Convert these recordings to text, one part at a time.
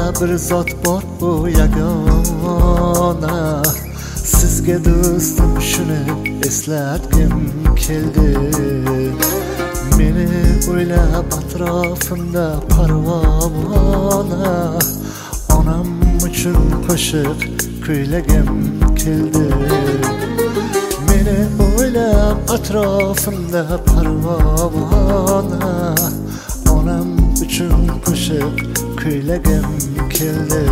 bir zot bor bu yagona. Sizga do'stim shuni eslatgim keldi. Meni o'ylab atrofimda parvona. Onam uchun qo'shiq kuylagim keldi. Meni o'ylab atrofimda parvona. Onam uchun qo'shiq kuylagim keldi.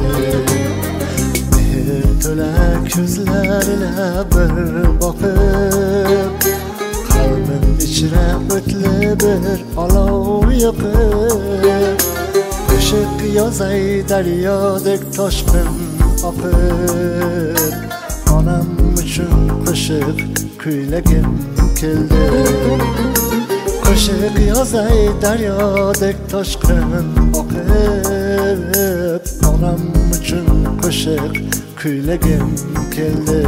Mehr to'la ko'zlarila bir boqib, qalbim ichra o'tli bir olov yoqib, qo'shiq yozay daryodek toshqin oqib. Onam uchun qo'shiq kuylagim keldi. Qo'shiq yozay daryodek toshqin oqib. Onam uchun qo'shiq kuylagim keldi.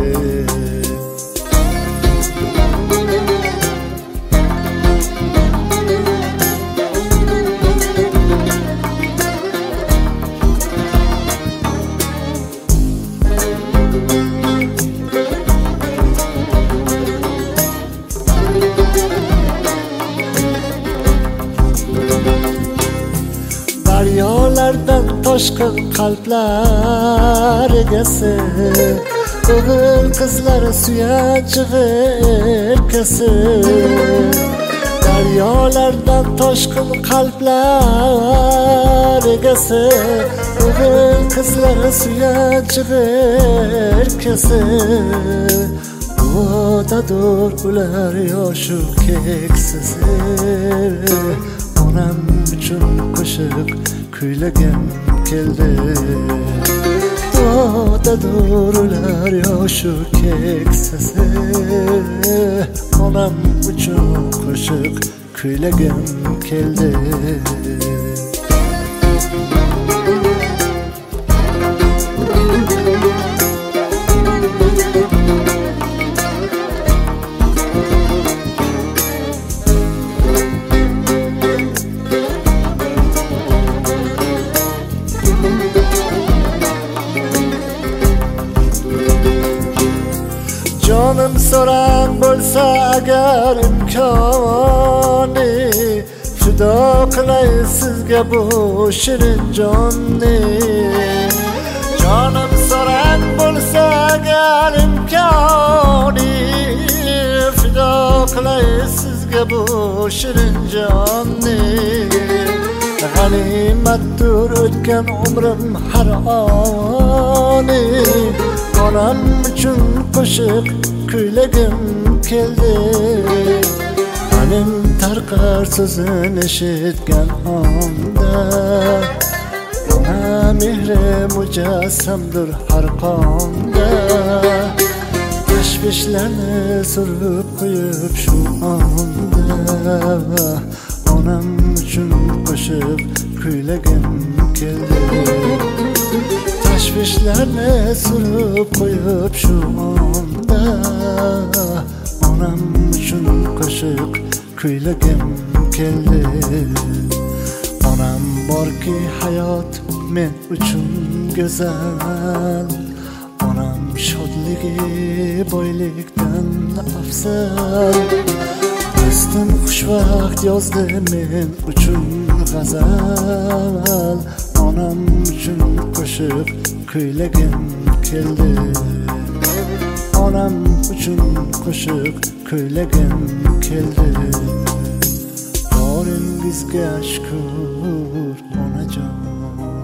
Daryolardan toshqin qalblar egasi, o'g'il qizlar suyanchig'i erkasi. Daryolardan toshqin qalblar egasi, o'g'il qizlar suyanchig'i erkasi. Odadur ular yoshu keksizi. Onam uchun qo'shiq kuylagim keldi. Odadur ular yoshu keksizi. Onam uchun qo'shiq kuylagim keldi. Canım soran bo'lsa agar imkoni, fido qilay sizga bu shirin jonni. Canım soran bo'lsa agar imkoni, fido qilay sizga bu shirin jonni. G'animatdir o'tgan umrim har oni. Onam uchun qo'shiq kuylagim keldi. Halim tarqar so'zin eshitgan onda. Ona mehri mujassamdir har qonda. Tashvishlarni surib qo'yib shu onda. Onam uchun qo'shiq kuylagim keldi. Tashvishlarni surib qo'yib shu onda. Onam uchun qo'shiq kuylagim keldi. Onam borki hayot men uchun go'zal. Onam shodligi boylikdan afzal. Do'stim xushvaqt yozdi men uchun g'azal. Onam uchun qo'shiq kuylagim keldi. Onam uchun qo'shiq kuylagim keldi. Boringizga shukr onajon.